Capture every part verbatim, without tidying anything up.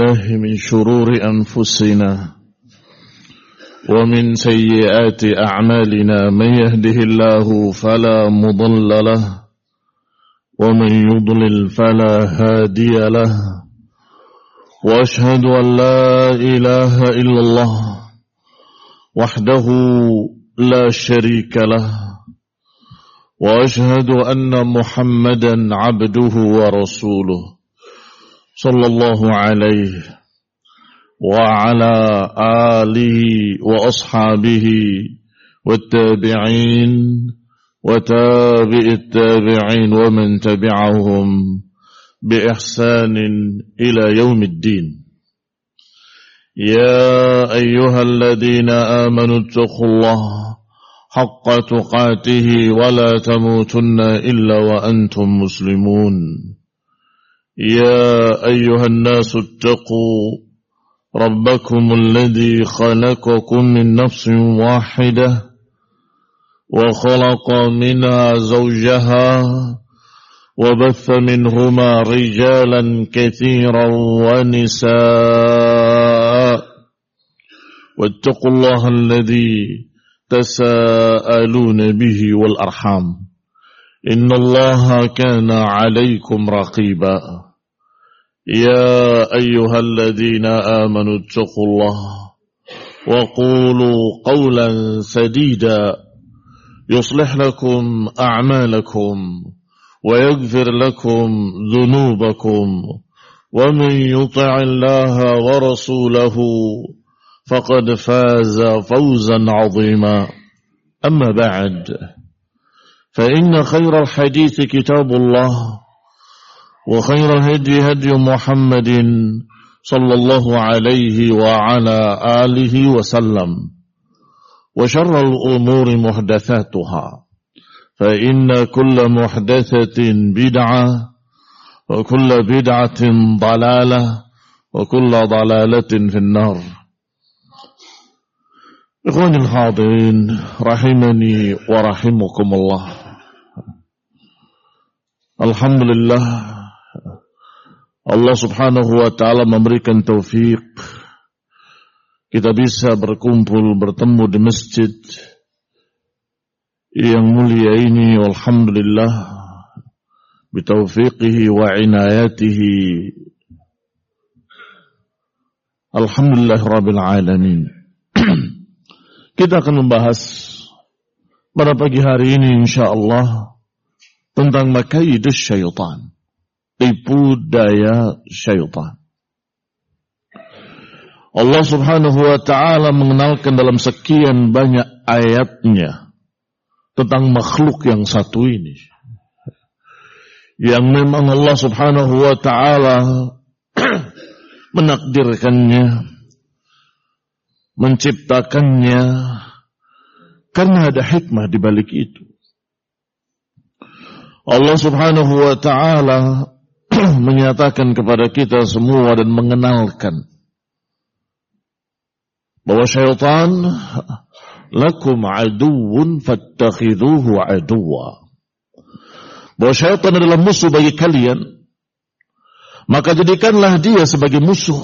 بالله من شرور أنفسنا ومن سيئات أعمالنا من يهده الله فلا مضل له ومن يضلل فلا هادي له وأشهد أن لا إله إلا الله وحده لا شريك له وأشهد أن محمدا عبده ورسوله صلى الله عليه وعلى آله وأصحابه والتابعين وتابع التابعين ومن تبعهم بإحسان إلى يوم الدين. يا أيها الذين آمنوا اتقوا الله حق تقاته ولا تموتن إلا وأنتم مسلمون. يا أيها الناس اتقوا ربكم الذي خلقكم من نفس واحدة وخلق منها زوجها وبث منهما رجالا كثيرا ونساء واتقوا الله الذي تساءلون به والأرحام إن الله كان عليكم رقيبا. يا أيها الذين آمنوا اتقوا الله وقولوا قولا سديدا يصلح لكم أعمالكم ويغفر لكم ذنوبكم ومن يطع الله ورسوله فقد فاز فوزا عظيما. أما بعد فإن خير الحديث كتاب الله وخير الهدي هدي محمد صلى الله عليه وعلى آله وسلم وشر الأمور محدثاتها فإن كل محدثة بدعة وكل بدعة ضلالة وكل ضلالة في النار. إخواني الحاضرين rahimani wa rahimakumullah. Alhamdulillah, Allah subhanahu wa ta'ala memberikan taufik kita bisa berkumpul bertemu di masjid yang mulia ini. Alhamdulillah bitaufiqihi wa inayatihi. Alhamdulillah rabbil alamin. Kita akan membahas pada pagi hari ini insyaallah tentang makaidus syaitan, tipu daya syaitan. Allah subhanahu wa ta'ala mengenalkan dalam sekian banyak ayatnya tentang makhluk yang satu ini, yang memang Allah subhanahu wa ta'ala menakdirkannya, menciptakannya karena ada hikmah di balik itu. Allah subhanahu wa ta'ala menyatakan kepada kita semua dan mengenalkan bahwa syaitan lakum aduwwun fattakhiduhu aduwwa, bahwa syaitan adalah musuh bagi kalian, maka jadikanlah dia sebagai musuh.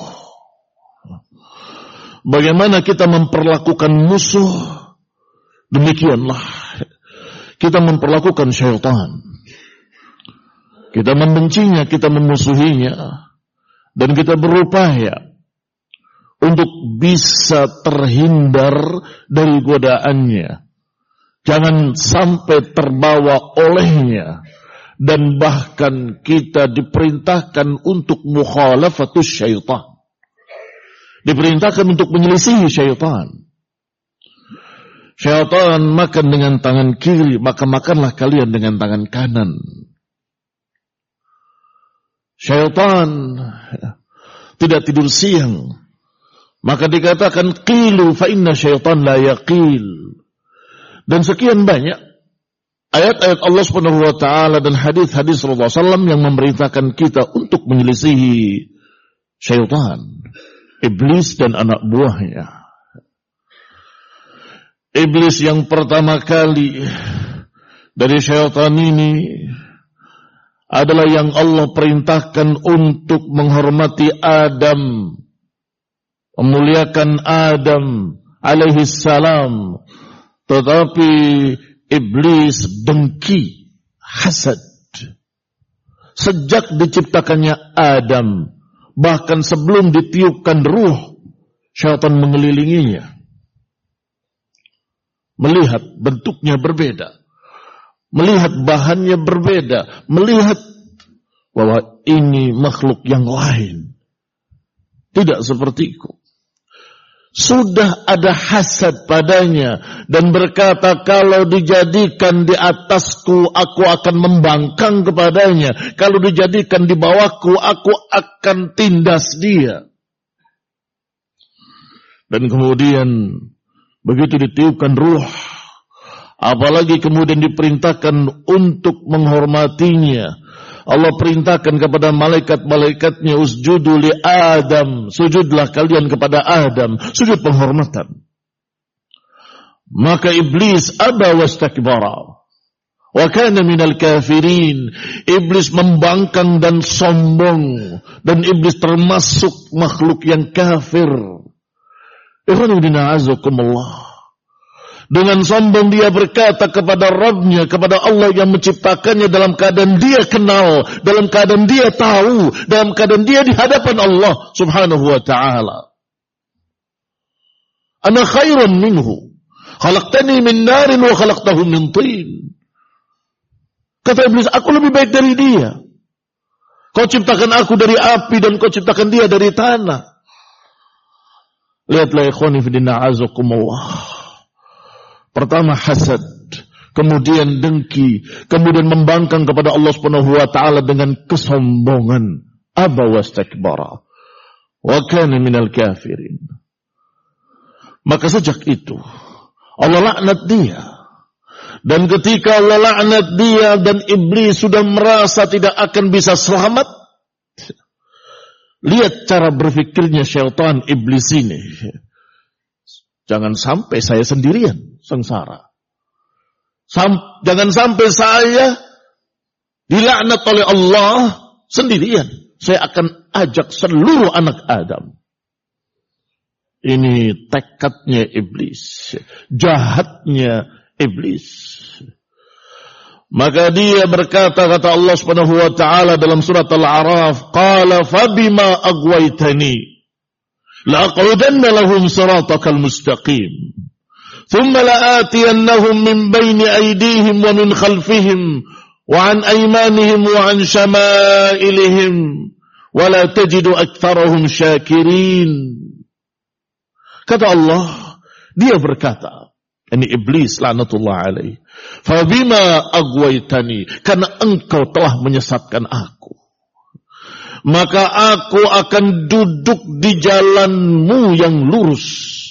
Bagaimana kita memperlakukan musuh, demikianlah kita memperlakukan syaitan. Kita membencinya, kita memusuhinya, dan kita berupaya untuk bisa terhindar dari godaannya. Jangan sampai terbawa olehnya. Dan bahkan kita diperintahkan untuk mukhalafatus syaitan. Diperintahkan untuk menyelisihi syaitan. Syaitan makan dengan tangan kiri, maka makanlah kalian dengan tangan kanan. Syaitan tidak tidur siang, maka dikatakan qilu fa inna syaitan la yaqil. Dan sekian banyak ayat-ayat Allah Subhanahu wa taala dan hadis-hadis Rasulullah sallallahu alaihi wasallam yang memerintahkan kita untuk menyelisihi syaitan, iblis dan anak buahnya. Iblis yang pertama kali dari syaitan ini adalah yang Allah perintahkan untuk menghormati Adam, memuliakan Adam alaihi salam. Tetapi iblis dengki, hasad. Sejak diciptakannya Adam, bahkan sebelum ditiupkan ruh, syaitan mengelilinginya. Melihat bentuknya berbeda, melihat bahannya berbeda, melihat bahwa ini makhluk yang lain, tidak sepertiku. Sudah ada hasad padanya dan berkata, kalau dijadikan di atasku, aku akan membangkang kepadanya. Kalau dijadikan di bawahku, aku akan tindas dia. Dan kemudian begitu ditiupkan ruh, apalagi kemudian diperintahkan untuk menghormatinya, Allah perintahkan kepada malaikat-malaikatnya, usjudu li Adam, sujudlah kalian kepada Adam, sujud penghormatan. Maka iblis aba wastakbara wa kana minal kafirin. Iblis membangkang dan sombong, dan iblis termasuk makhluk yang kafir. Ikhwanudina azakumullah. Dengan sombong dia berkata kepada Rabbnya, kepada Allah yang menciptakannya, dalam keadaan dia kenal, dalam keadaan dia tahu, dalam keadaan dia di hadapan Allah subhanahu wa ta'ala. Ana khairun minhu, khalaqtani min narin wa khalaqtahu min tin. Kata iblis, aku lebih baik dari dia. Kau ciptakan aku dari api dan kau ciptakan dia dari tanah. Lihatlah ikhwani fillah azakumullah. Pertama hasad, kemudian dengki, kemudian membangkang kepada Allah Subhanahu wa taala dengan kesombongan. Aba wastakbara wa kana minal kafirin. Maka sejak itu Allah laknat dia. Dan ketika Allah laknat dia dan iblis sudah merasa tidak akan bisa selamat, lihat cara berfikirnya syaitan iblis ini. Jangan sampai saya sendirian sengsara. Sam, jangan sampai saya dilaknat oleh Allah sendirian. Saya akan ajak seluruh anak Adam. Ini tekadnya iblis, jahatnya iblis. Maka dia berkata, kata Allah Subhanahu wa taala dalam surat Al-A'raf, qala fabima aghwaytani لأقعدن لهم صراطك المستقيم ثم لآتينهم من بين أيديهم ومن خلفهم وعن أيمانهم وعن شمائلهم ولا تجد أكثرهم شاكرين. Kata Allah, dia berkata, ini iblis laknatullah alaih, fabima aghwaytani, karena engkau telah menyesatkan aku, maka aku akan duduk di jalanmu yang lurus.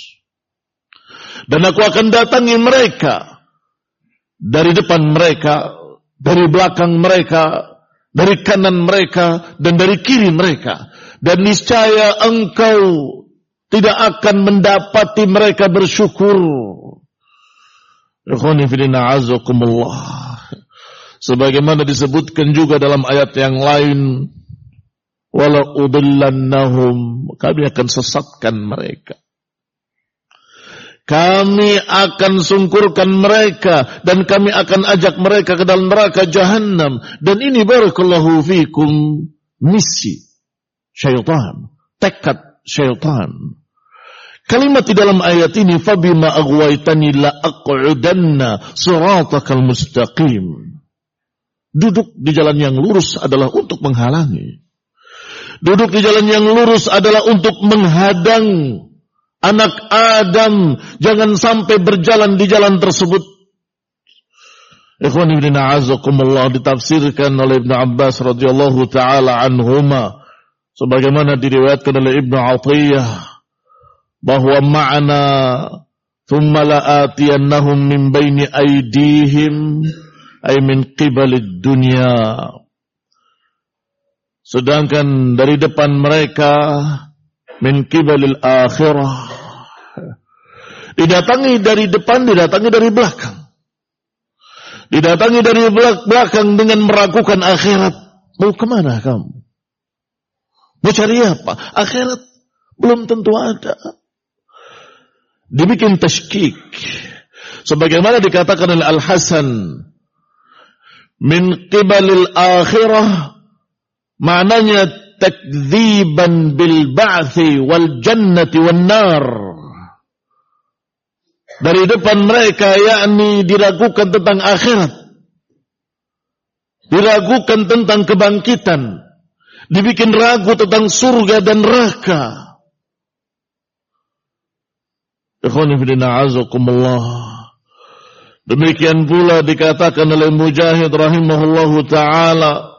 Dan aku akan datangi mereka dari depan mereka, dari belakang mereka, dari kanan mereka, dan dari kiri mereka. Dan niscaya engkau tidak akan mendapati mereka bersyukur. Ikhwani fillah azakumullah. Sebagaimana disebutkan juga dalam ayat yang lain, wala udillannahum, kami akan sesatkan mereka, kami akan sungkurkan mereka, dan kami akan ajak mereka ke dalam neraka jahannam. Dan ini barakallahu fikum misi syaitan, tekad syaitan. Kalimat di dalam ayat ini, fabima aghwaytani la aq'udanna siratakal mustaqim. Duduk di jalan yang lurus adalah untuk menghalangi. Duduk di jalan yang lurus adalah untuk menghadang anak Adam jangan sampai berjalan di jalan tersebut. Ikhwan ibn a'azakumullah, ditafsirkan oleh Ibn Abbas radhiyallahu taala anhuma, sebagaimana diriwayatkan oleh Ibn Atiyah, bahwa makna thumma la'atiyannahum min baini aydihim ay min qibalid dunya, sedangkan dari depan mereka min qibalil akhirah, didatangi dari depan, didatangi dari belakang, didatangi dari belakang dengan meragukan akhirat. Mau kemana kamu? Mau cari apa? Akhirat belum tentu ada. Dibikin tashkik. Sebagaimana dikatakan oleh Al-Hasan, min qibalil akhirah, maknanya takdziban bil ba'thi wal jannati wan nar. Dari depan mereka, yakni diragukan tentang akhirat, diragukan tentang kebangkitan, dibikin ragu tentang surga dan neraka. Ikhwani fillah azakumullah. Demikian pula dikatakan oleh Mujahid rahimahullahu ta'ala,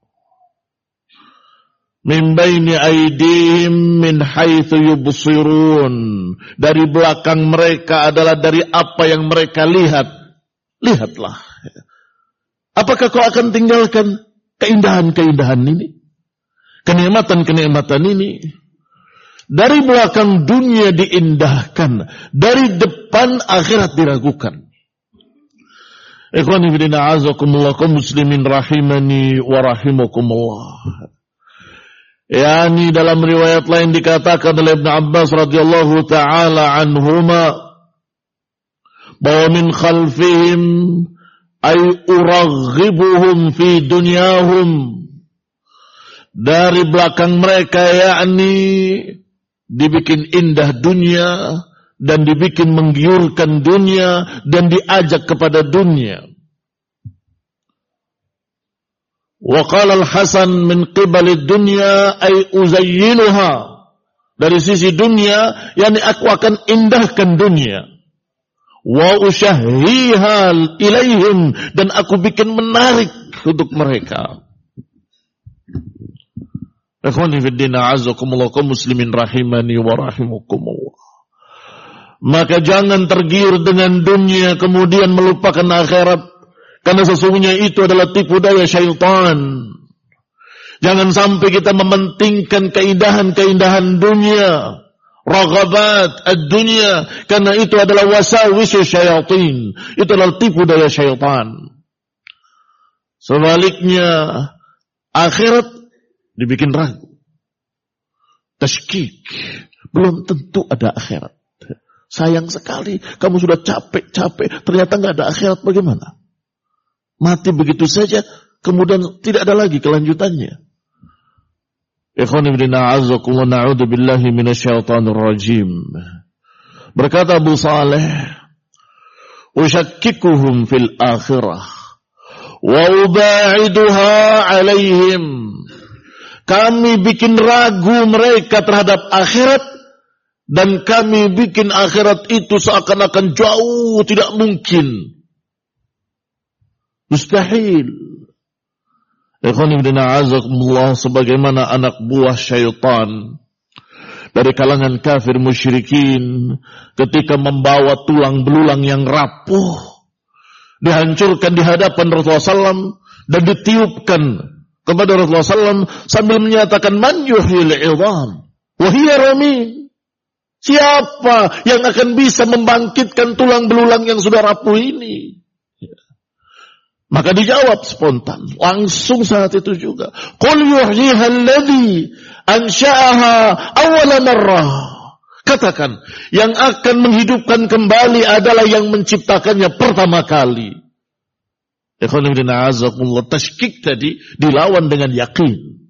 min baini aidihim min haitsu yubsirun. Dari belakang mereka adalah dari apa yang mereka lihat. Lihatlah. Apakah kau akan tinggalkan keindahan-keindahan ini? Kenikmatan-kenikmatan ini? Dari belakang dunia diindahkan, dari depan akhirat diragukan. Ikhwani fillah azakumullah, kaum muslimin rahimani wa rahimakumullah. Yani dalam riwayat lain dikatakan oleh Ibn Abbas radhiyallahu taala anhuma bahwa min khalfihim ay uraghibuhum fi dunyahum, dari belakang mereka yakni dibikin indah dunia dan dibikin menggiurkan dunia dan diajak kepada dunia. Wa qala al-Hasan min qibali dunya ay uzayyinuha, dari sisi dunia yakni aku akan indahkan dunia. Wa ushahhiha ilaihim, dan aku bikin menarik untuk mereka. Ikhwani fid din a'azzakumullah, kaum muslimin rahimani wa rahimakumullah. Maka jangan tergiur dengan dunia kemudian melupakan akhirat, karena sesungguhnya itu adalah tipu daya syaitan. Jangan sampai kita mementingkan keindahan-keindahan dunia, raghabat ad-dunya, karena itu adalah wasawisu syaitan. Itu adalah tipu daya syaitan. Sebaliknya, akhirat dibikin ragu, tashkik. Belum tentu ada akhirat. Sayang sekali, kamu sudah capek-capek, ternyata nggak ada akhirat, bagaimana? Mati begitu saja, kemudian tidak ada lagi kelanjutannya. Ikhwani fillah a'azzakumullah, na'udzu billahi minasyaitonir rajim. Berkata Abu Saleh, "Usyakkikuhum fil akhirah wa uba'iduha 'alaihim." Kami bikin ragu mereka terhadap akhirat, dan kami bikin akhirat itu seakan-akan jauh, tidak mungkin. Mustahil. Ikhwani fillah azakumullah, sebagaimana anak buah syaitan dari kalangan kafir musyrikin ketika membawa tulang belulang yang rapuh dihancurkan di hadapan Rasulullah sallallahu alaihi wasallam dan ditiupkan kepada Rasulullah sallallahu alaihi wasallam sambil menyatakan man yuhyil 'idham wa hiya ramim. Siapa yang akan bisa membangkitkan tulang belulang yang sudah rapuh ini? Maka dijawab spontan, langsung saat itu juga, qul yuhyiha alladhi ansha'aha awwala marrah. Katakan, yang akan menghidupkan kembali adalah yang menciptakannya pertama kali. Ikhwan fillah a'azzakumullah, tashkik tadi dilawan dengan yakin.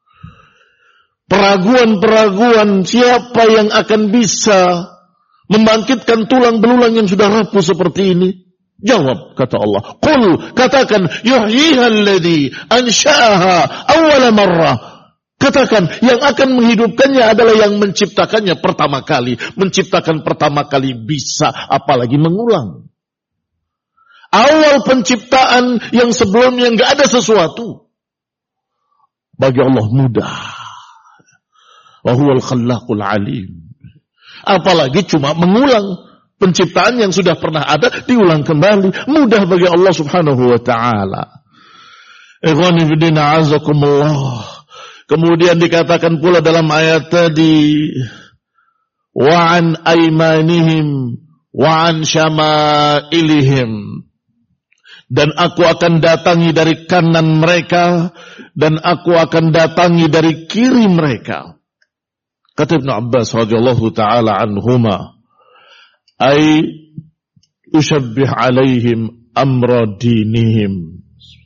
Peraguan-peraguan siapa yang akan bisa membangkitkan tulang belulang yang sudah rapuh seperti ini? Jawab, kata Allah, qul, katakan, yuhyiha alladhi ansha'aha awwala marrah. Katakan, yang akan menghidupkannya adalah yang menciptakannya pertama kali. Menciptakan pertama kali bisa, apalagi mengulang. Awal penciptaan yang sebelumnya nggak ada sesuatu, bagi Allah mudah. Wa huwal khallaqul alim. Apalagi cuma mengulang penciptaan yang sudah pernah ada, diulang kembali. Mudah bagi Allah subhanahu wa ta'ala. Ikhwani fiddina azakumullah. Kemudian dikatakan pula dalam ayat tadi, wa'an aymanihim wa'an syama'ilihim. dan aku akan datangi dari kanan mereka, dan aku akan datangi dari kiri mereka. Kata Ibnu Abbas radhiyallahu taala anhuma, ay ushabbih alaihim amra dinihim.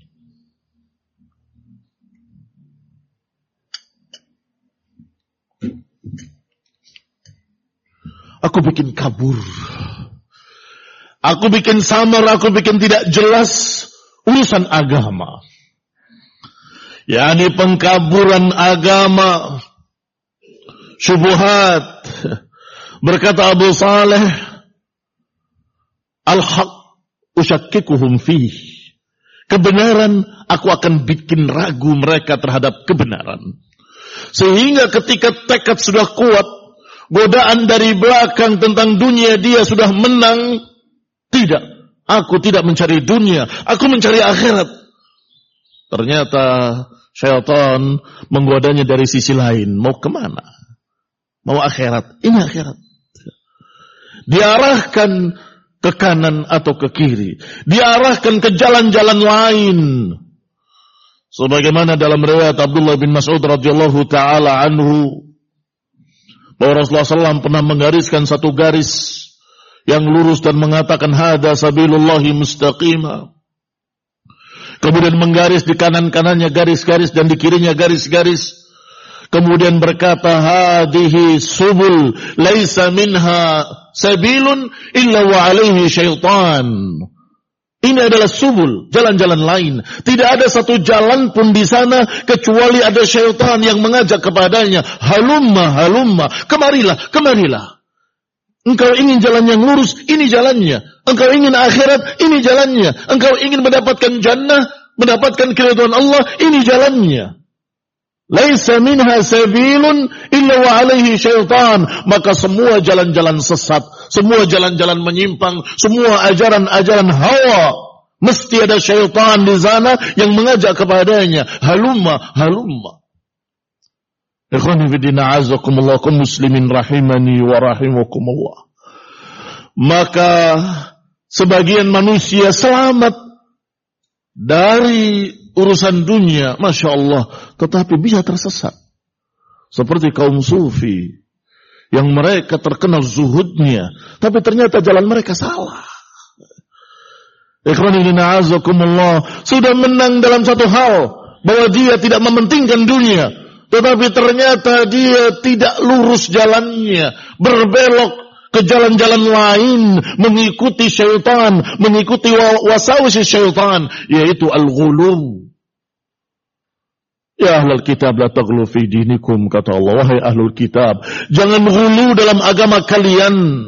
Aku bikin kabur, aku bikin samar, aku bikin tidak jelas urusan agama. yakni pengkaburan agama, syubhat. Berkata Abu Saleh, al-haq usyakkikuhum fih. Kebenaran aku akan bikin ragu mereka terhadap kebenaran. Sehingga ketika tekad sudah kuat, godaan dari belakang tentang dunia dia sudah menang. Tidak, aku tidak mencari dunia, aku mencari akhirat. Ternyata syaitan menggodanya dari sisi lain. Mau kemana? Mau akhirat. Ini akhirat. Diarahkan ke kanan atau ke kiri. Diarahkan ke jalan-jalan lain. Sebagaimana dalam riwayat Abdullah bin Mas'ud radhiyallahu taala anhu, bahwa Rasulullah shallallahu alaihi wasallam pernah menggariskan satu garis yang lurus dan mengatakan hada sabilullahi mustaqimah. Kemudian menggaris di kanan-kanannya garis-garis dan di kirinya garis-garis. Kemudian berkata hadihi subul laisa minha sabilun illa wa alaihi syaitan. Ini adalah subul, jalan-jalan lain. Tidak ada satu jalan pun di sana kecuali ada syaitan yang mengajak kepadanya. Halumma, halumma, kemarilah, kemarilah. Engkau ingin jalan yang lurus, ini jalannya. Engkau ingin akhirat, ini jalannya. Engkau ingin mendapatkan jannah, mendapatkan keridhaan Allah, ini jalannya. Laisa minha sabilun illa wa alaihi syaitan. Maka semua jalan-jalan sesat, semua jalan-jalan menyimpang, semua ajaran-ajaran hawa, mesti ada syaitan di sana yang mengajak kepadanya. Halumma, halumma. Ikhwani fillah, azakumullah, kaum muslimin rahimani wa rahimakumullah. Maka sebagian manusia selamat dari urusan dunia, Masya Allah, tetapi bisa tersesat. Seperti kaum sufi, yang mereka terkenal zuhudnya, tapi ternyata jalan mereka salah. Ikhwanina azakumullah, sudah menang dalam satu hal, bahwa dia tidak mementingkan dunia, tetapi ternyata dia tidak lurus jalannya, berbelok ke jalan-jalan lain, mengikuti syaitan, mengikuti wasawis syaitan, yaitu al-ghulu. Ya ahlul kitab la taghlu fi dinikum, kata Allah, wahai ahlul kitab, jangan ghulu dalam agama kalian.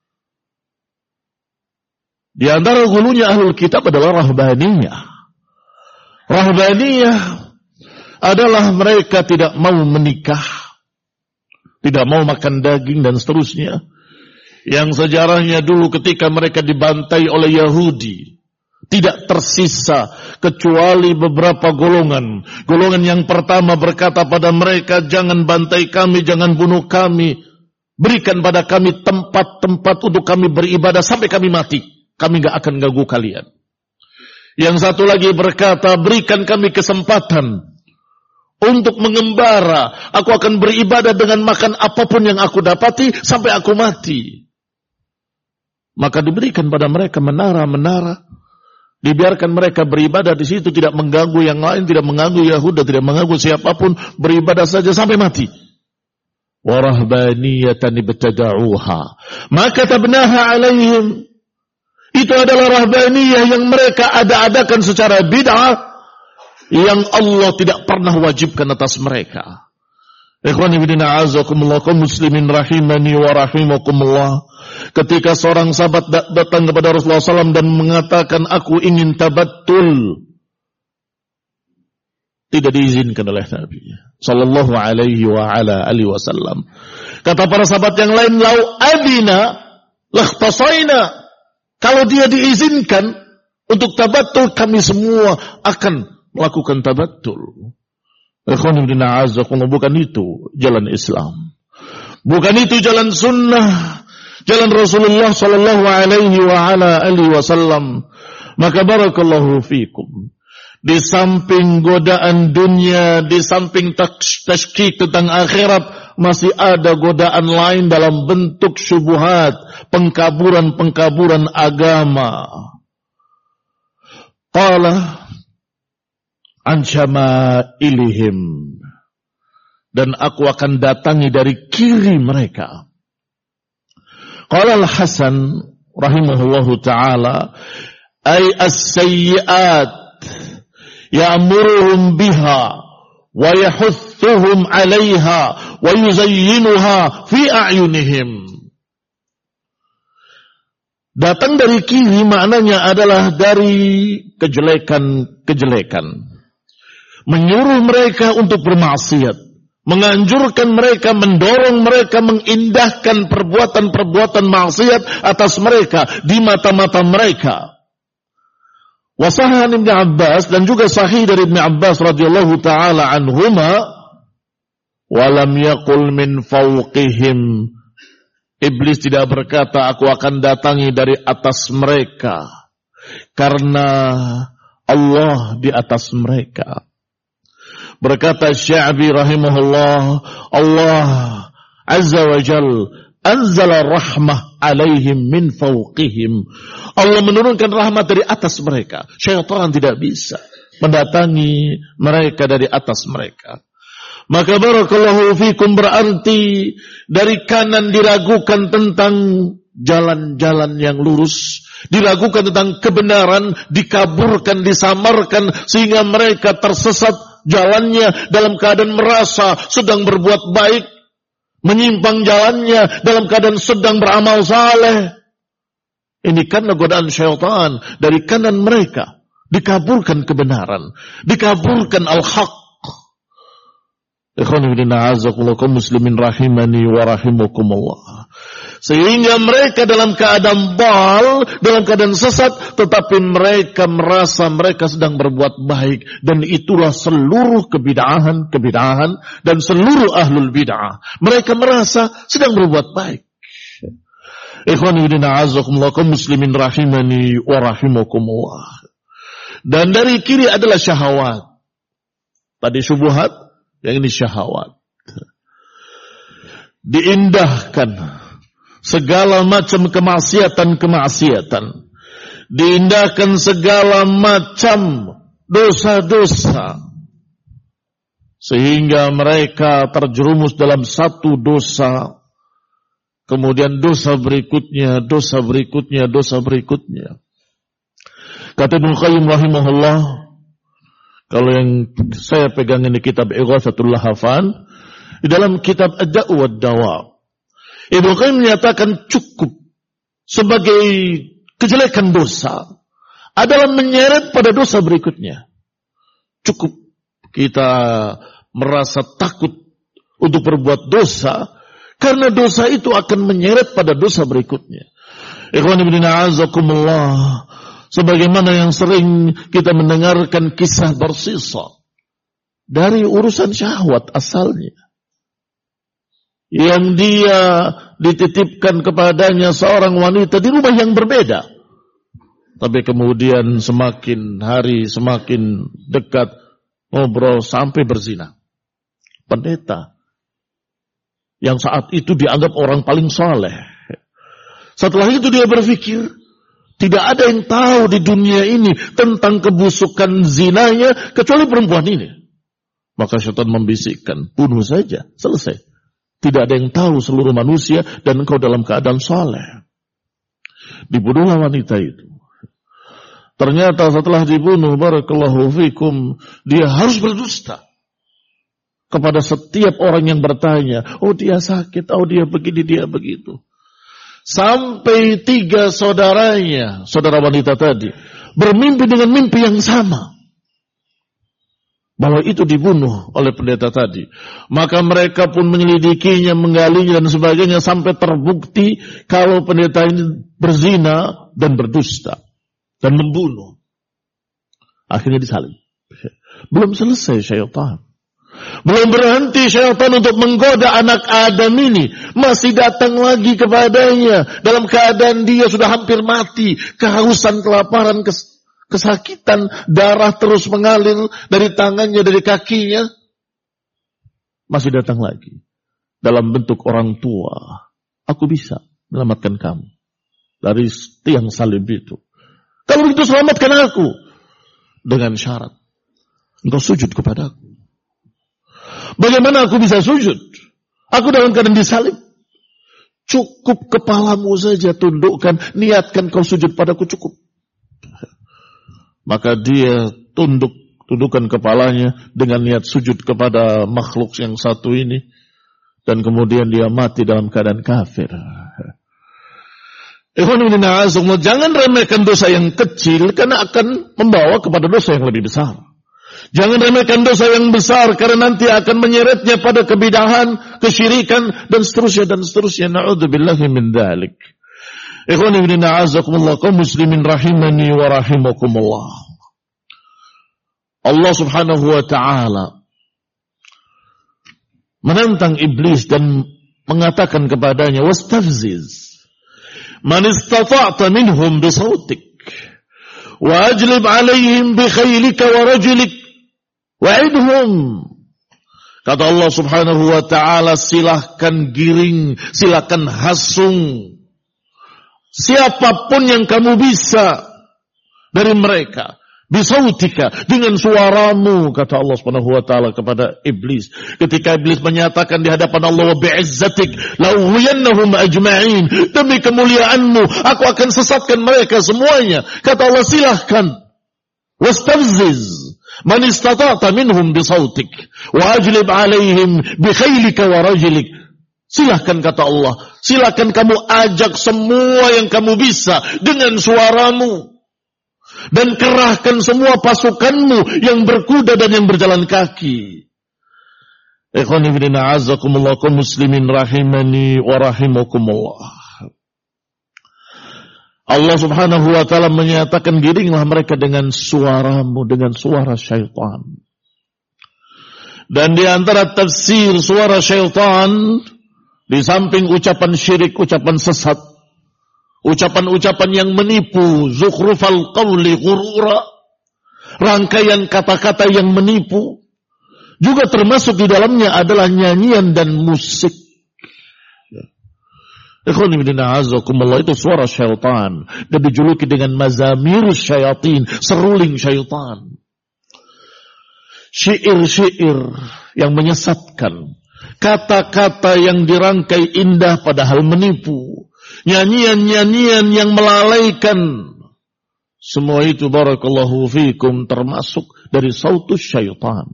Di antara ghulunya ahlul kitab adalah rahbaniyah. Rahbaniyah adalah mereka tidak mau menikah, tidak mau makan daging dan seterusnya. Yang sejarahnya dulu ketika mereka dibantai oleh Yahudi, tidak tersisa kecuali beberapa golongan. Golongan yang pertama berkata pada mereka, jangan bantai kami, jangan bunuh kami. Berikan pada kami tempat-tempat untuk kami beribadah sampai kami mati. Kami gak akan ganggu kalian. Yang satu lagi berkata, berikan kami kesempatan untuk mengembara. Aku akan beribadah dengan makan apapun yang aku dapati sampai aku mati. Maka diberikan pada mereka menara-menara. Dibiarkan mereka beribadah di situ, tidak mengganggu yang lain, tidak mengganggu Yahudi, tidak mengganggu siapapun, beribadah saja sampai mati. Warahbaniyatan ibtada'uha, maka tabnaha alaihim. Itu adalah rahbaniyah yang mereka ada-adakan secara bid'ah, yang Allah tidak pernah wajibkan atas mereka. Ikhwani fillah, azakumullah, kaum muslimin rahimani wa rahimakumullah. Ketika seorang sahabat datang kepada Rasulullah shallallahu alaihi wasallam dan mengatakan, aku ingin tabattul, tidak diizinkan oleh Nabi sallallahu alaihi wa ala alihi wasallam. Kata para sahabat yang lain, lau adina lakhtasaina, kalau dia diizinkan untuk tabattul, kami semua akan melakukan tabattul. Bukan itu jalan Islam, bukan itu jalan sunnah, jalan Rasulullah sallallahu alaihi wa ala alihi wasallam. Maka barakallahu fikum, di samping godaan dunia, di samping tashkik tentang akhirat, masih ada godaan lain dalam bentuk syubhat, pengkaburan-pengkaburan agama. Qala an syama'ilihim, dan aku akan datangi dari kiri mereka. Qala Al-Hasan rahimahullahu ta'ala, ay as-sayyi'at ya'muruhum biha wa yahuthuhum 'alayha wa yuzayyinuha fi a'yunihim. Datang dari kiri maknanya adalah dari kejelekan-kejelekan. Menyuruh mereka untuk bermaksiat, menganjurkan mereka, mendorong mereka, mengindahkan perbuatan-perbuatan maksiat atas mereka di mata-mata mereka. Wasahan Ibn Abbas, dan juga sahih dari Ibn Abbas radhiyallahu taala anhuma, walam yaqul min fawqihim, iblis tidak berkata aku akan datangi dari atas mereka, karena Allah di atas mereka. Berkata Sya'bi rahimahullah, Allah azza wa jal anzala rahmah alaihim min fawqihim. Allah menurunkan rahmat dari atas mereka. Syaitan tidak bisa mendatangi mereka dari atas mereka. Maka barakallahu fikum, berarti dari kanan diragukan tentang jalan-jalan yang lurus, diragukan tentang kebenaran, dikaburkan, disamarkan, sehingga mereka tersesat jalannya dalam keadaan merasa sedang berbuat baik, menyimpang jalannya dalam keadaan sedang beramal saleh. Ini karena godaan syaitan. Dari kanan mereka dikaburkan kebenaran, dikaburkan al-haq. Ikhwan fillah, azakumullah muslimin rahimani wa rahimakumullah. Sehingga mereka dalam keadaan dal, dalam keadaan sesat, tetapi mereka merasa mereka sedang berbuat baik, dan itulah seluruh kebid'ahan-kebid'ahan dan seluruh ahlul bid'ah. Mereka merasa sedang berbuat baik. Ikhwan fillah, azakumullah muslimin rahimani wa rahimakumullah. Dan dari kiri adalah syahwat. Tadi syubhat, yang ini syahwat. Diindahkan segala macam kemaksiatan-kemaksiatan. Diindahkan segala macam dosa-dosa. Sehingga mereka terjerumus dalam satu dosa. Kemudian dosa berikutnya, dosa berikutnya, dosa berikutnya. Kata Ibnu Qayyim rahimahullah, kalau yang saya pegang ini kitab Ighatsatul Lahafan, di dalam kitab Ad-Da'u wad-Dawa, Ibnu Qayyim menyatakan cukup sebagai kejelekan dosa adalah menyeret pada dosa berikutnya. Cukup kita merasa takut untuk berbuat dosa, karena dosa itu akan menyeret pada dosa berikutnya. Ikhwan fillah, azakumullah, sebagaimana yang sering kita mendengarkan kisah bersisa dari urusan syahwat asalnya, yang dia dititipkan kepadanya seorang wanita di rumah yang berbeda, tapi kemudian semakin hari semakin dekat ngobrol sampai berzina. Pendeta yang saat itu dianggap orang paling saleh, setelah itu dia berpikir, tidak ada yang tahu di dunia ini tentang kebusukan zinanya kecuali perempuan ini. Maka syaitan membisikkan, bunuh saja, selesai. Tidak ada yang tahu seluruh manusia dan engkau dalam keadaan saleh. Dibunuhlah wanita itu. Ternyata setelah dibunuh, barakallahu fikum, dia harus berdusta kepada setiap orang yang bertanya, oh dia sakit, oh dia begini, dia begitu. Sampai tiga saudaranya, saudara wanita tadi, bermimpi dengan mimpi yang sama, bahwa itu dibunuh oleh pendeta tadi. Maka mereka pun menyelidikinya, menggalinya dan sebagainya, sampai terbukti kalau pendeta ini berzina dan berdusta dan membunuh. Akhirnya disalib. Belum selesai syaitan. Belum berhenti syaitan untuk menggoda anak Adam ini. Masih datang lagi kepadanya dalam keadaan dia sudah hampir mati, kehausan, kelaparan, kesakitan, darah terus mengalir dari tangannya, dari kakinya. Masih datang lagi. Dalam bentuk orang tua. Aku bisa menyelamatkan kamu dari tiang salib itu. Kalau begitu selamatkan aku. Dengan syarat. Engkau sujud kepadaku. Bagaimana aku bisa sujud? Aku dalam keadaan disalib. Cukup kepalamu saja tundukkan. Niatkan kau sujud padaku cukup. Maka dia tunduk. Tundukkan kepalanya dengan niat sujud kepada makhluk yang satu ini. Dan kemudian dia mati dalam keadaan kafir. Jangan remehkan dosa yang kecil karena akan membawa kepada dosa yang lebih besar. Jangan remehkan dosa yang besar karena nanti akan menyeretnya pada kebidahan, kesyirikan dan seterusnya dan seterusnya. Na'udzubillahi min dzalik. Ikhwani fillah a'azzakumullah kaum muslimin rahimani wa rahimakumullah. Allah Subhanahu wa taala menantang iblis dan mengatakan kepadanya, "Wastafziz man istata'ta minhum bisautik wa ajlib 'alaihim bi khaylika wa rajlik wa'idhum." Kata Allah Subhanahu wa taala, silahkan giring, silahkan hasung siapapun yang kamu bisa dari mereka. Bisautika, dengan suaramu, kata Allah Subhanahu wa taala kepada iblis. Ketika iblis menyatakan di hadapan Allah, wa bi'izzatik la ughwiyannahum ajma'in, demi kemuliaanmu aku akan sesatkan mereka semuanya. Kata Allah, silahkan. Wastafziz man istata'ta minhum bisautik wa ajlib 'alaihim bi khaylika wa rajlik. Silahkan, kata Allah, silahkan kamu ajak semua yang kamu bisa dengan suaramu. Dan kerahkan semua pasukanmu yang berkuda dan yang berjalan kaki. Ikhwani fillah a'azzakumullah kaum muslimin rahimani wa rahimakumullah. Allah Subhanahu wa taala menyatakan, giringlah mereka dengan suaramu, dengan suara syaitan. Dan di antara tafsir suara syaitan, di samping ucapan syirik, ucapan sesat, ucapan-ucapan yang menipu, zukhrufal qawli ghurura, rangkaian kata-kata yang menipu, juga termasuk di dalamnya adalah nyanyian dan musik. Ikhwan fillah a'azzakumullah, itu suara syaitan dan dijuluki dengan mazamirus syayatin, seruling syaitan. Syair-syair yang menyesatkan, kata-kata yang dirangkai indah padahal menipu, nyanyian-nyanyian yang melalaikan. Semua itu barakallahu fikum termasuk dari sautus syaitan.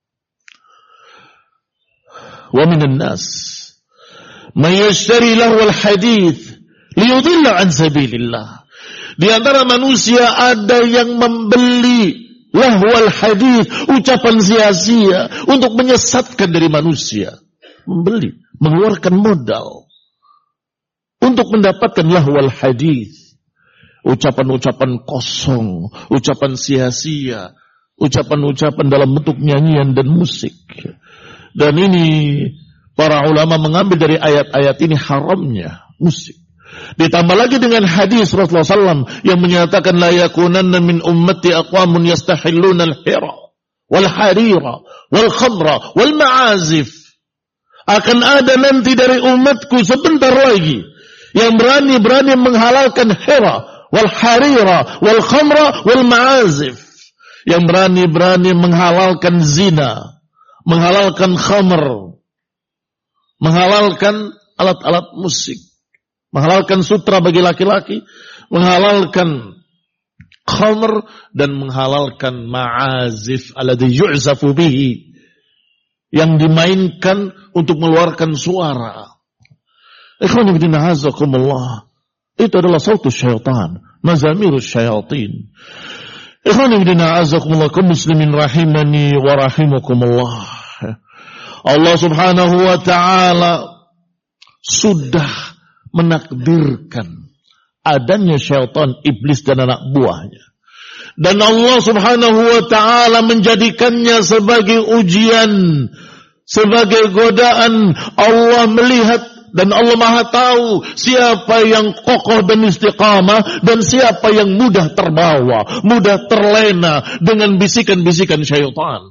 Wa minan nas man yashtari lahwal hadith liyudilla an sabilillah. Di antara manusia ada yang membeli lahwal hadith, ucapan sia-sia, untuk menyesatkan dari manusia. Membeli, mengeluarkan modal untuk mendapatkan lahwal hadis, ucapan-ucapan kosong, ucapan sia-sia, ucapan-ucapan dalam bentuk nyanyian dan musik. Dan ini para ulama mengambil dari ayat-ayat ini haramnya musik. Ditambah lagi dengan hadis Rasulullah sallallahu alaihi wasallam yang menyatakan, la yakunanna min ummati aqwamun yastahilluna al-hira wal harira wal khamra wal ma'azif. Akan ada nanti dari umatku sebentar lagi yang berani-berani menghalalkan hira, wal harira, wal khamra, wal ma'azif. Yang berani-berani menghalalkan zina, menghalalkan khamr, menghalalkan alat-alat musik, menghalalkan sutra bagi laki-laki, menghalalkan khamr, dan menghalalkan ma'azif alladhi yu'zafu bihi, yang dimainkan untuk mengeluarkan suara. Ikhwani fillah a'azzakumullah, itu adalah sautus syaitan, mazamirus syayatin. Ikhwani fillah a'azzakumullah kaum muslimin rahimani wa rahimakumullah. Allah Subhanahu wa taala sudah menakdirkan adanya syaitan, iblis dan anak buahnya. Dan Allah Subhanahu wa taala menjadikannya sebagai ujian, sebagai godaan. Allah melihat dan Allah Maha tahu siapa yang kokoh dan istiqamah dan siapa yang mudah terbawa, mudah terlena dengan bisikan-bisikan syaitan.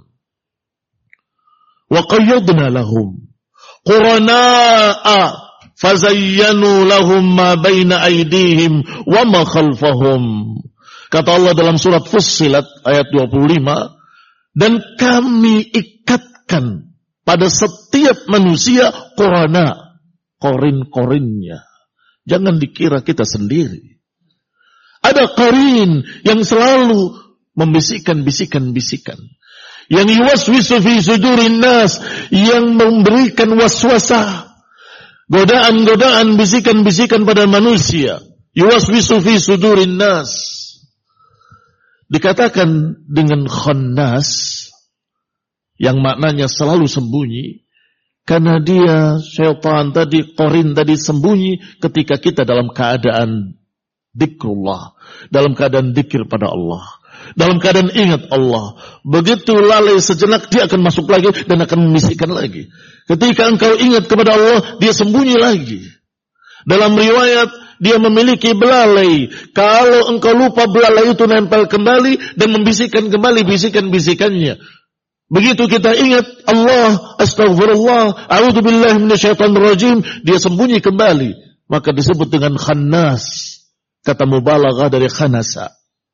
Wa qayyadna lahum qurana'a fazayyanu lahum ma baina aydihim wa ma khalfahum. Kata Allah dalam surat Fussilat ayat dua puluh lima, dan kami ikatkan pada setiap manusia qurana, korin-korinnya. Jangan dikira kita sendiri. Ada qarin yang selalu membisikkan-bisikan-bisikan, yang yuwaswisu fi sudurin nas, yang memberikan waswasah, godaan-godaan, bisikan-bisikan pada manusia. Yuwaswisu fi sudurin nas. Dikatakan dengan khannas, yang maknanya selalu sembunyi, karena dia, syaitan tadi, qarin tadi sembunyi ketika kita dalam keadaan dzikrullah, dalam keadaan dzikir pada Allah, dalam keadaan ingat Allah. Begitu lalai sejenak, dia akan masuk lagi dan akan membisikkan lagi. Ketika engkau ingat kepada Allah, dia sembunyi lagi. Dalam riwayat, dia memiliki belalai. Kalau engkau lupa, belalai itu nempel kembali dan membisikkan kembali bisikan-bisikannya. Begitu kita ingat Allah, astagfirullah, a'udzubillahi minasyaitonirrajim, dia sembunyi kembali. Maka disebut dengan khannas. Kata mubalaghah dari khanasa.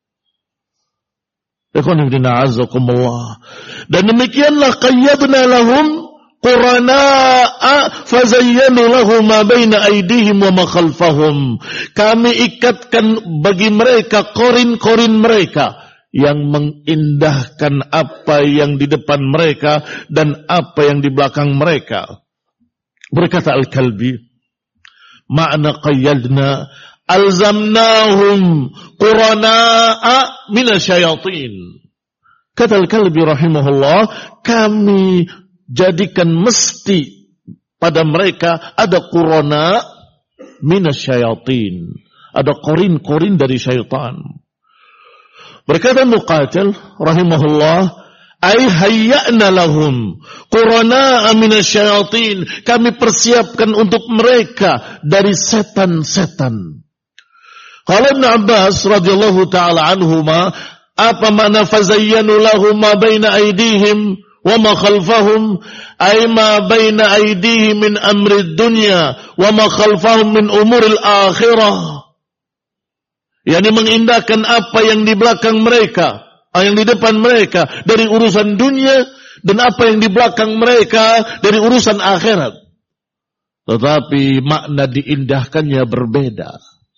Dan demikianlah qayyadna lahum qurana'a fazayyanu lahum ma baina aydihim wa ma khalfahum. Kami ikatkan bagi mereka korin-korin mereka yang mengindahkan apa yang di depan mereka dan apa yang di belakang mereka. Berkata Al-Kalbi, makna qayyadna alzamnahum qurana'a minasyayatin. Kata Al-Kalbi rahimahullah, kami jadikan mesti pada mereka ada qurana minasyayatin, ada korin-korin dari syaitan. Berkata Muqatil rahimahullah, ay hayya'na lahum qurana'a minasyayatin, kami persiapkan untuk mereka dari setan-setan. Qala Ibn Abbas radhiyallahu taala anhuma, apa makna fazayyanu lahum ma baina aydihim wa ma khalfahum? Ay ma baina aydihim min amri dunya wa ma khalfahum min umuril akhirah. Yani mengindahkan apa yang di belakang mereka, yang di depan mereka dari urusan dunia, dan apa yang di belakang mereka dari urusan akhirat. Tetapi makna diindahkannya berbeda.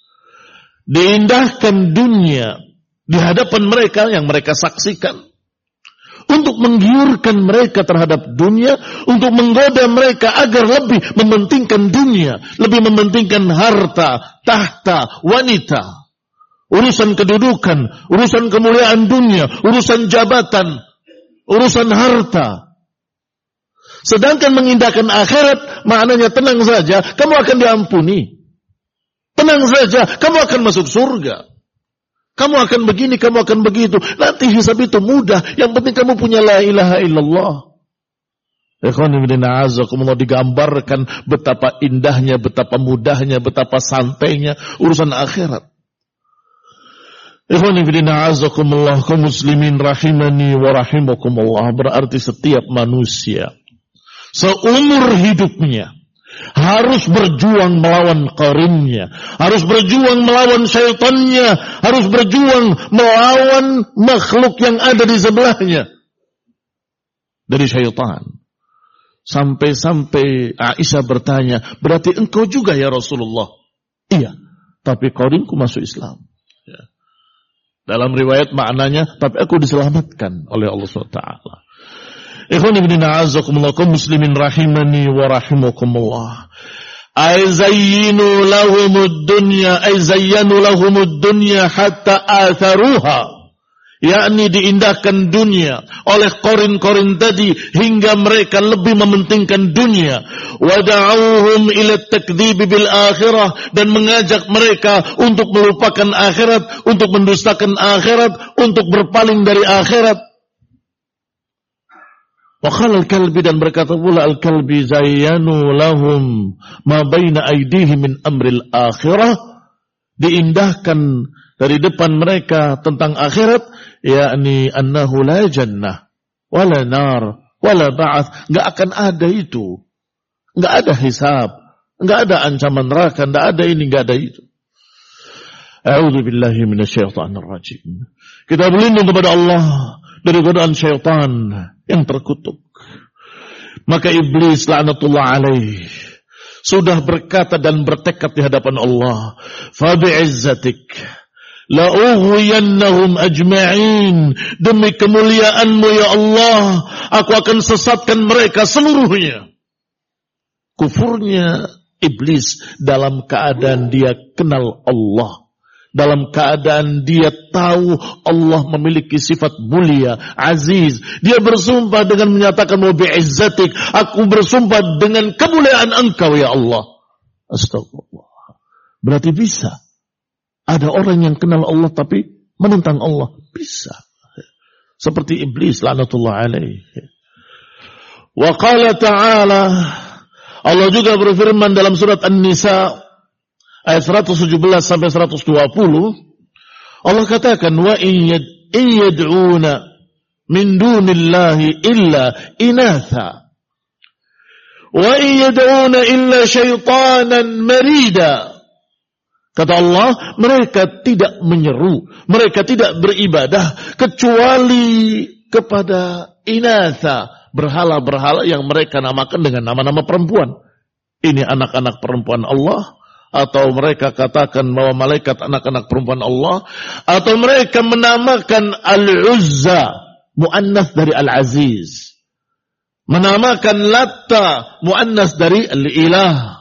Diindahkan dunia di hadapan mereka yang mereka saksikan, untuk menggiurkan mereka terhadap dunia, untuk menggoda mereka agar lebih mementingkan dunia, lebih mementingkan harta, tahta, wanita, urusan kedudukan, urusan kemuliaan dunia, urusan jabatan, urusan harta. Sedangkan mengindahkan akhirat, maknanya tenang saja, kamu akan diampuni. Tenang saja, kamu akan masuk surga. Kamu akan begini, kamu akan begitu. Nanti hisab itu mudah. Yang penting kamu punya la ilaha illallah. Ikhwanifidina azakumullah, digambarkan betapa indahnya, betapa mudahnya, betapa santainya urusan akhirat. Ikhwanifidina azakumullah, kaum muslimin rahimani wa rahimakumullah. Berarti setiap manusia seumur hidupnya harus berjuang melawan qarinnya, harus berjuang melawan syaitannya, harus berjuang melawan makhluk yang ada di sebelahnya dari syaitan. Sampai-sampai Aisyah bertanya, berarti engkau juga ya Rasulullah? Iya, tapi qarinku masuk Islam. Ya. Dalam riwayat maknanya, tapi aku diselamatkan oleh Allah subhanahu wa taala. Ikhwan ibn a'azakumullah, kaum muslimin rahimani wa rahimakumullah. Ay zayyinu lahumud dunya, ay zayyanu lahumud dunya hatta atharuha. Yakni diindahkan dunia oleh korin-korin tadi hingga mereka lebih mementingkan dunia. Wada'auhum ila takdzibi bil akhirah, dan mengajak mereka untuk melupakan akhirat, untuk mendustakan akhirat, untuk berpaling dari akhirat. Wa qala al-kalbi, dan berkata pula al-kalbi, zayyanu lahum ma baina aydihim min amril akhirah, diindahkan dari depan mereka tentang akhirat, yakni annahu la jannah wala nar wala ba'ats, enggak akan ada itu. Enggak ada hisab, enggak ada ancaman neraka, enggak ada ini, enggak ada itu. A'udzu billahi minasyaitonir rajim. Kita berlindung kepada Allah dari godaan syaitan yang terkutuk. Maka iblis laknatullah alaih sudah berkata dan bertekad di hadapan Allah, fa bi'izzatik la ughwiyannahum ajma'in, demi kemuliaanmu ya Allah, aku akan sesatkan mereka seluruhnya. Kufurnya iblis dalam keadaan dia kenal Allah, dalam keadaan dia tahu Allah memiliki sifat mulia, aziz. Dia bersumpah dengan menyatakan wa bi'izzatik, aku bersumpah dengan kemuliaan engkau ya Allah. Astagfirullah. Berarti bisa ada orang yang kenal Allah tapi menentang Allah. Bisa. Seperti iblis laknatullah alaih. Wa qala ta'ala, Allah juga berfirman dalam surat An-Nisa ayat seratus tujuh belas sampai seratus dua puluh, Allah katakan, wa in yad'una min dunillahi illa inatha wa in yad'una illa syaitanan marida. Kata Allah, mereka tidak menyeru, mereka tidak beribadah kecuali kepada inatha, berhala-berhala yang mereka namakan dengan nama-nama perempuan. Ini anak-anak perempuan Allah, atau mereka katakan bahwa malaikat anak-anak perempuan Allah, atau mereka menamakan Al-Uzza, muannas dari Al-Aziz, menamakan Latta, muannas dari Al-Ilah,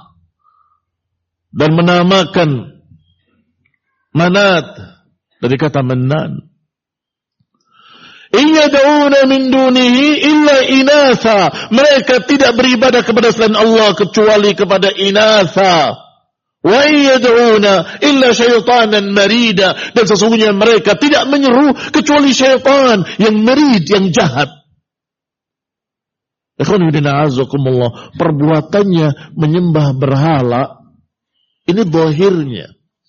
dan menamakan Manat dari kata Mannan. In yad'una min dunihi illa inatha, mereka tidak beribadah kepada selain Allah kecuali kepada inatha. Wa yad'una illa syaitanan marida, dan sesungguhnya mereka tidak menyeru kecuali syaitan yang marid, yang jahat. Perbuatannya menyembah berhala ini zahirnya.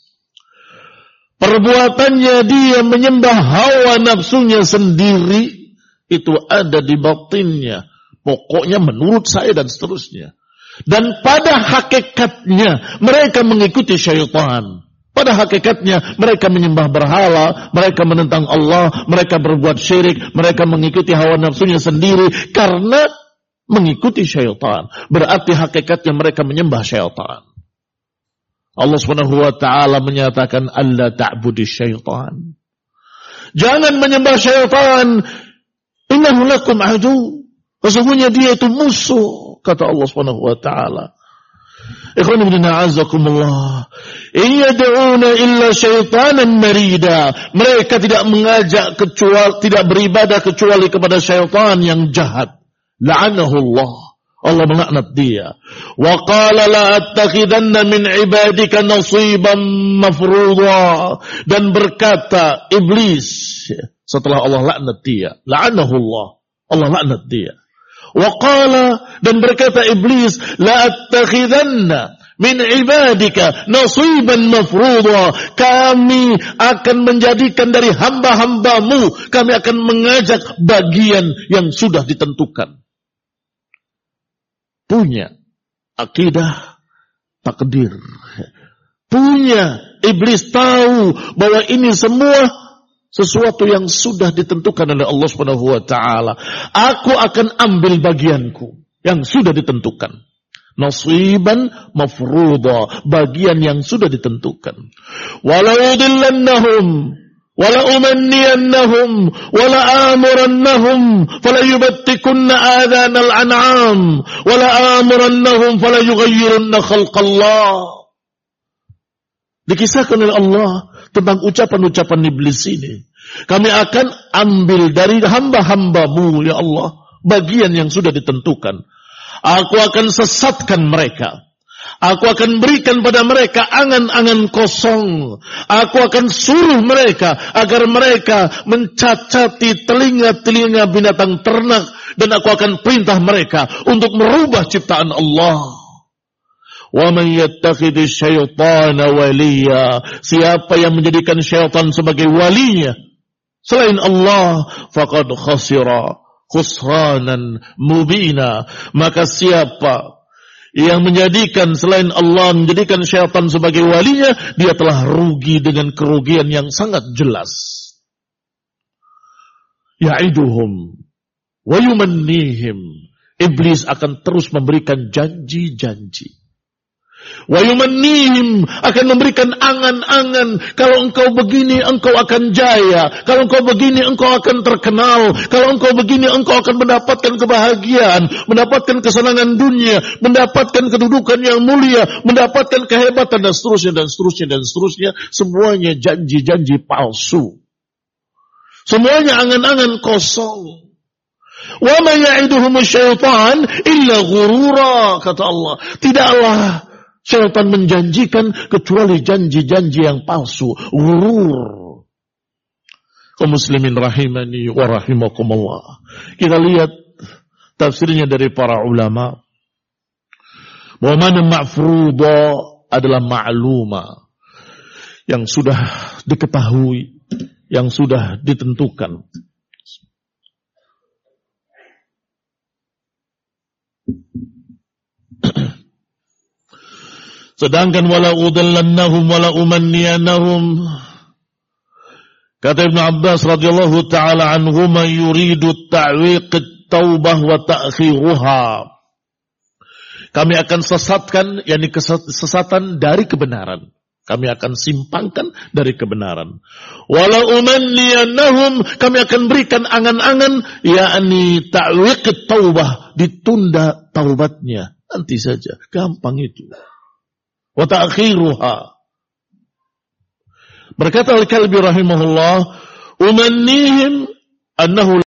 Perbuatannya dia menyembah hawa nafsunya sendiri, itu ada di batinnya. Pokoknya menurut saya dan seterusnya. Dan pada hakikatnya mereka mengikuti syaitan. Pada hakikatnya mereka menyembah berhala, mereka menentang Allah, mereka berbuat syirik, mereka mengikuti hawa nafsunya sendiri karena mengikuti syaitan. Berarti hakikatnya mereka menyembah syaitan. Allah subhanahu wa ta'ala menyatakan, alla ta'budi syaitan. Jangan menyembah syaitan. Innahu lakum adu. Sesungguhnya dia itu musuh, kata Allah subhanahu wa ta'ala. Ikhwan ibn a'azakumullah. In yad'una illa syaitanan marida. Mereka tidak mengajak kecuali, tidak beribadah kecuali kepada syaitan yang jahat. La'anahullah. Allah melaknat dia. Wa qala la attakhidanna min ibadika nasiban mafruḍa, dan berkata iblis setelah Allah laknat dia, la'anahullah, Allah laknat dia. Wa qala, dan berkata iblis, la attakhidanna min ibadika nasiban mafruḍa, kami akan menjadikan dari hamba-hambamu, kami akan mengajak bagian yang sudah ditentukan. Punya akidah takdir. Punya iblis tahu bahwa ini semua sesuatu yang sudah ditentukan oleh Allah Subhanahu wa taala. Aku akan ambil bagianku yang sudah ditentukan. Nasiban mafruḍa, bagian yang sudah ditentukan. Walau yudillannahum wala umanniyannahum wala amurannahum fala yubattikunna adhanal an'am wala amurannahum fala yughayyirunna khalqallah. Dikisahkan oleh Allah tentang ucapan-ucapan iblis ini. Kami akan ambil dari hamba-hambamu ya Allah bagian yang sudah ditentukan. Aku akan sesatkan mereka. Aku akan berikan pada mereka angan-angan kosong. Aku akan suruh mereka agar mereka mencacati telinga-telinga binatang ternak dan aku akan perintah mereka untuk merubah ciptaan Allah. Wa man yattakhidhi syaitana waliya, siapa yang menjadikan syaitan sebagai walinya selain Allah, faqad khasira khusranan mubina, maka siapa yang menjadikan selain Allah, menjadikan syaitan sebagai walinya, dia telah rugi dengan kerugian yang sangat jelas. Ya'iduhum wa yumannihim, iblis akan terus memberikan janji-janji. Wa yumannihim, akan memberikan angan-angan, kalau engkau begini engkau akan jaya, kalau engkau begini engkau akan terkenal, kalau engkau begini engkau akan mendapatkan kebahagiaan, mendapatkan kesenangan dunia, mendapatkan kedudukan yang mulia, mendapatkan kehebatan dan seterusnya dan seterusnya dan seterusnya. Semuanya janji-janji palsu, semuanya angan-angan kosong. Wa ma ya'iduhumus syaitan illa ghurura, kata Allah. Tidaklah syaitan menjanjikan kecuali janji-janji yang palsu, ghurur. Kaum muslimin rahimani wa rahimakumullah. Kita lihat tafsirnya dari para ulama. Bahwa mana ma'fruḍa adalah ma'luma, yang sudah diketahui, yang sudah ditentukan. Sedangkan wala udallannahum wala umanniyanahum, kata Ibnu Abbas radhiyallahu taala anhuma, yuridu ta'wiq at-taubah wa ta'khiruha. Kami akan sesatkan, yakni kesesatan dari kebenaran. Kami akan simpangkan dari kebenaran. Wala umanniyanahum, kami akan berikan angan-angan, yakni ta'wiq at-taubah, ditunda taubatnya. Nanti saja, gampang itu. Wa ta'khiruha. Berkata Al-Kalbi rahimahullah, umannihim annahu